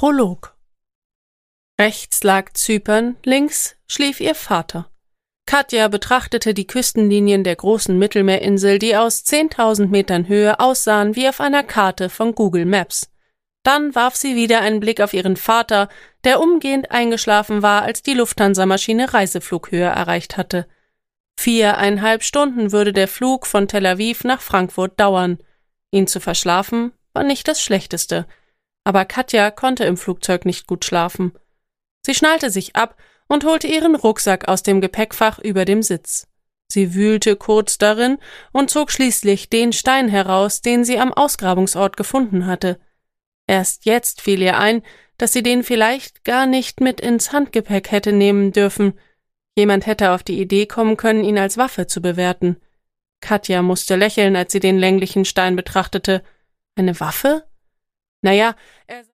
Prolog. Rechts lag Zypern, links schlief ihr Vater. Katja betrachtete die Küstenlinien der großen Mittelmeerinsel, die aus 10.000 Metern Höhe aussahen wie auf einer Karte von Google Maps. Dann warf sie wieder einen Blick auf ihren Vater, der umgehend eingeschlafen war, als die Lufthansa-Maschine Reiseflughöhe erreicht hatte. 4,5 Stunden würde der Flug von Tel Aviv nach Frankfurt dauern. Ihn zu verschlafen war nicht das Schlechteste. Aber Katja konnte im Flugzeug nicht gut schlafen. Sie schnallte sich ab und holte ihren Rucksack aus dem Gepäckfach über dem Sitz. Sie wühlte kurz darin und zog schließlich den Stein heraus, den sie am Ausgrabungsort gefunden hatte. Erst jetzt fiel ihr ein, dass sie den vielleicht gar nicht mit ins Handgepäck hätte nehmen dürfen. Jemand hätte auf die Idee kommen können, ihn als Waffe zu bewerten. Katja musste lächeln, als sie den länglichen Stein betrachtete. Eine Waffe? Naja,